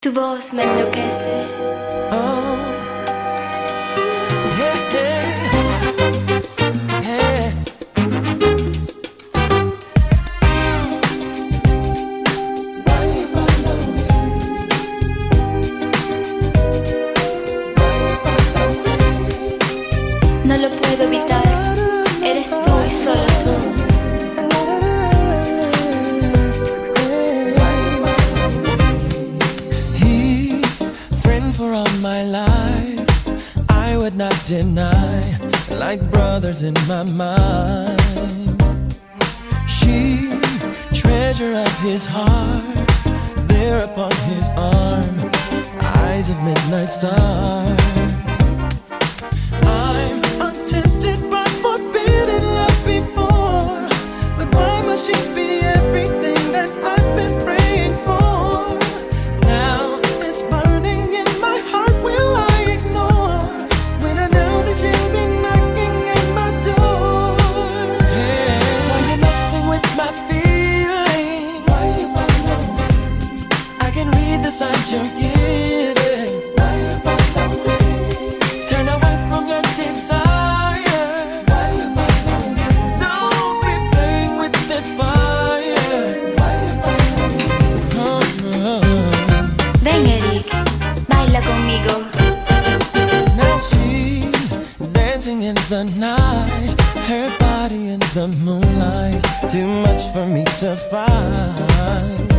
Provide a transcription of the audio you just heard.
Tu voz me enloquece. Oh, yeah, yeah, yeah. No lo puedo evitar, eres tú y solo tú. He, friend for all my life, I would not deny, like brothers in my mind. She, treasure of his heart, there upon his arm, eyes of midnight stars. I'm untempted by forbidden love before, but why must she be everything that I've been praying for? Now this burning in my heart, will I ignore when I know that you'll be knocking at my door? Yeah. Why you messing with my feelings? Why you follow me? I can read the signs you're giving. Why you follow me? Turn away from your desire. Why you follow me? Don't be playing with this fire. Why you follow me? Ven Eric, baila conmigo. Now she's dancing in the night, her body in the moonlight, too much for me to find.